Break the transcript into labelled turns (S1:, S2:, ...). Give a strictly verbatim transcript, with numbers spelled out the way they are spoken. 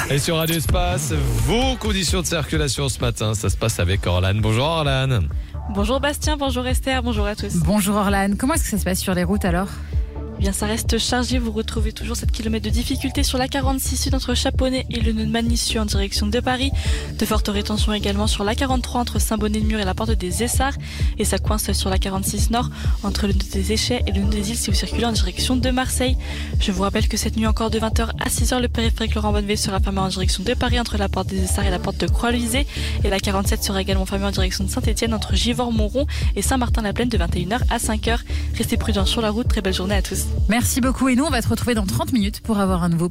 S1: Et sur Radio Espace, vos conditions de circulation ce matin, ça se passe avec Orlan. Bonjour Orlan.
S2: Bonjour Bastien, bonjour Esther, bonjour à tous.
S3: Bonjour Orlan, comment est-ce que ça se passe sur les routes alors ?
S2: Eh bien, ça reste chargé. Vous retrouvez toujours sept kilomètres de difficulté sur la quarante-six sud entre Chaponnet et le nœud de Manissieux en direction de Paris. De fortes rétentions également sur la quarante-trois entre Saint-Bonnet-de-Mur et la porte des Essarts. Et ça coince sur la quarante-six nord entre le nœud des Échets et le nœud des Îles si vous circulez en direction de Marseille. Je vous rappelle que cette nuit encore de vingt heures à six heures, le périphérique Laurent Bonneville sera fermé en direction de Paris entre la porte des Essarts et la porte de Croix-Luisée. Et la quarante-sept sera également fermée en direction de Saint-Etienne entre Givors-Montron et Saint-Martin-la-Plaine de vingt et une heures à cinq heures. Restez prudents sur la route. Très belle journée à tous.
S3: Merci beaucoup et nous on va te retrouver dans trente minutes pour avoir un nouveau